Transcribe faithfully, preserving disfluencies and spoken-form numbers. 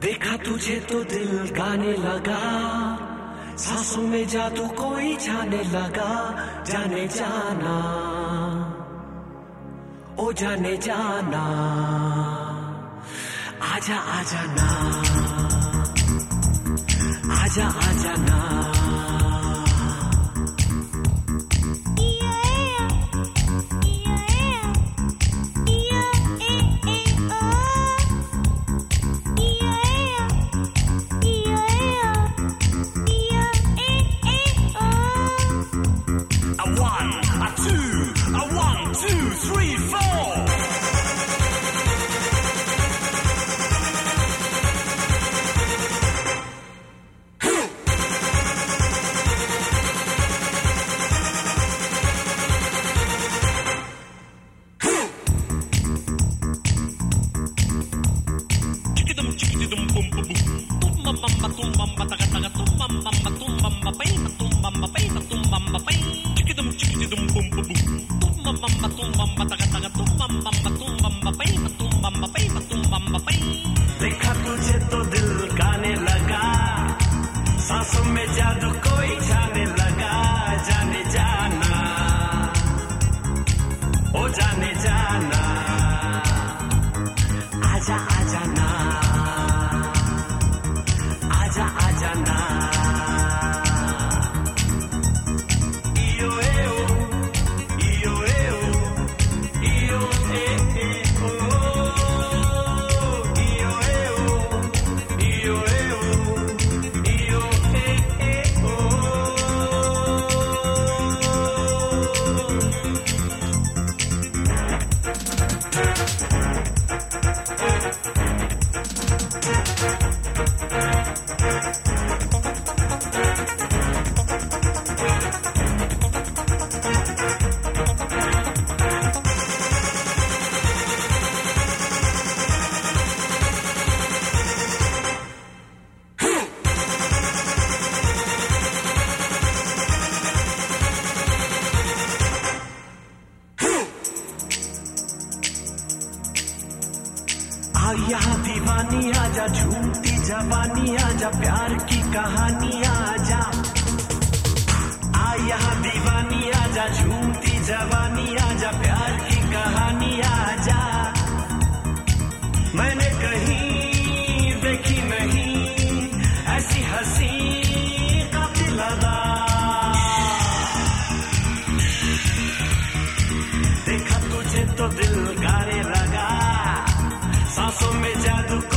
देखा तुझे तो दिल गाने लगा, सांसों में जादू कोई जाने लगा, जाने जाना ओ जाने जाना, आजा आजा ना, आजा आजा ना। देखा तुझे तो दिल गाने लगा, सांसों में जादू कोई जाने लगा, जाने जाना ओ जाने जाना, आजा आजा ना, आजा आजा ना। इयो ए ओ, इयो ए ओ, इयो ए ए ओ, इयो ए ओ, इयो ए ओ, इयो ए ए ओ। आ यहाँ दीवानी आजा, झूमती जवानी आजा, प्यार की कहानी आजा। आ यहाँ दीवानी आजा, झूमती जवानी आजा, प्यार की कहानी आजा। मैंने कहीं देखी नहीं ऐसी हंसी कातिल अदा, देखा तुझे तो दिल गाने लगा, सांसों में जादू